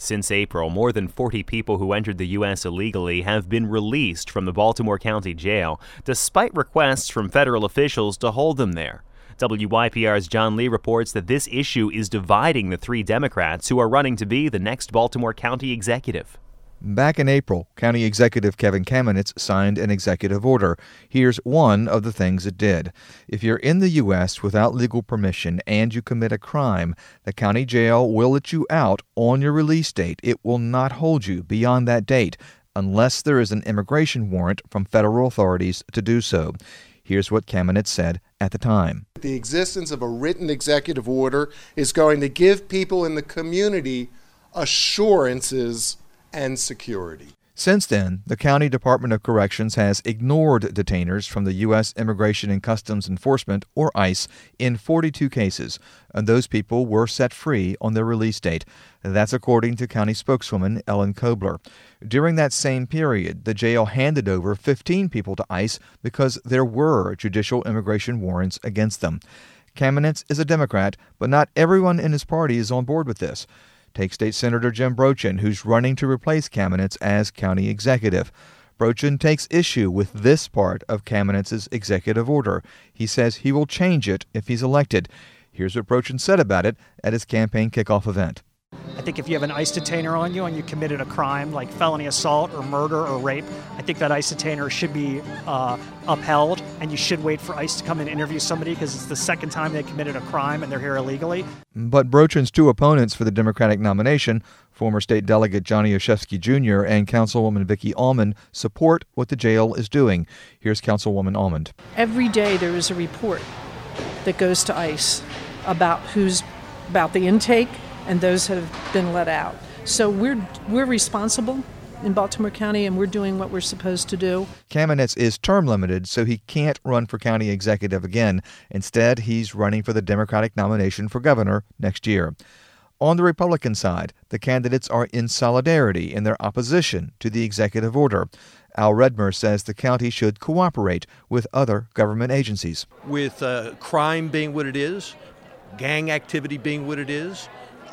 Since April, more than 40 people who entered the U.S. illegally have been released from the Baltimore County Jail, despite requests from federal officials to hold them there. WYPR's John Lee reports that this issue is dividing the three Democrats who are running to be the next Baltimore County executive. Back in April, County Executive Kevin Kamenetz signed an executive order. Here's one of the things it did. If you're in the U.S. without legal permission and you commit a crime, the county jail will let you out on your release date. It will not hold you beyond that date unless there is an immigration warrant from federal authorities to do so. Here's what Kamenetz said at the time. The existence of a written executive order is going to give people in the community assurances and security. Since then, the County Department of Corrections has ignored detainers from the U.S. Immigration and Customs Enforcement, or ICE, in 42 cases, and those people were set free on their release date. That's according to County spokeswoman Ellen Kobler. During that same period, the jail handed over 15 people to ICE because there were judicial immigration warrants against them. Kamenetz is a Democrat, but not everyone in his party is on board with this. Take State Senator Jim Brochin, who's running to replace Kamenetz as county executive. Brochin takes issue with this part of Kamenetz's executive order. He says he will change it if he's elected. Here's what Brochin said about it at his campaign kickoff event. I think if you have an ICE detainer on you and you committed a crime like felony assault or murder or rape, I think that ICE detainer should be upheld, and you should wait for ICE to come and interview somebody because it's the second time they committed a crime and they're here illegally. But Brochin's two opponents for the Democratic nomination, former state delegate Johnny Olszewski Jr. and Councilwoman Vicki Almond, support what the jail is doing. Here's Councilwoman Almond. Every day there is a report that goes to ICE about the intake and those have been let out. So we're responsible in Baltimore County, and we're doing what we're supposed to do. Kamenetz is term limited, so he can't run for county executive again. Instead, he's running for the Democratic nomination for governor next year. On the Republican side, the candidates are in solidarity in their opposition to the executive order. Al Redmer says the county should cooperate with other government agencies. With crime being what it is, gang activity being what it is,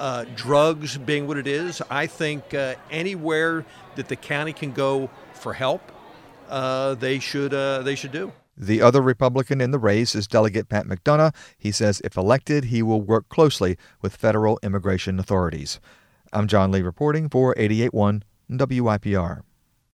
drugs being what it is, I think anywhere that the county can go for help, they should do. The other Republican in the race is Delegate Pat McDonough. He says if elected, he will work closely with federal immigration authorities. I'm John Lee reporting for 88.1 WYPR.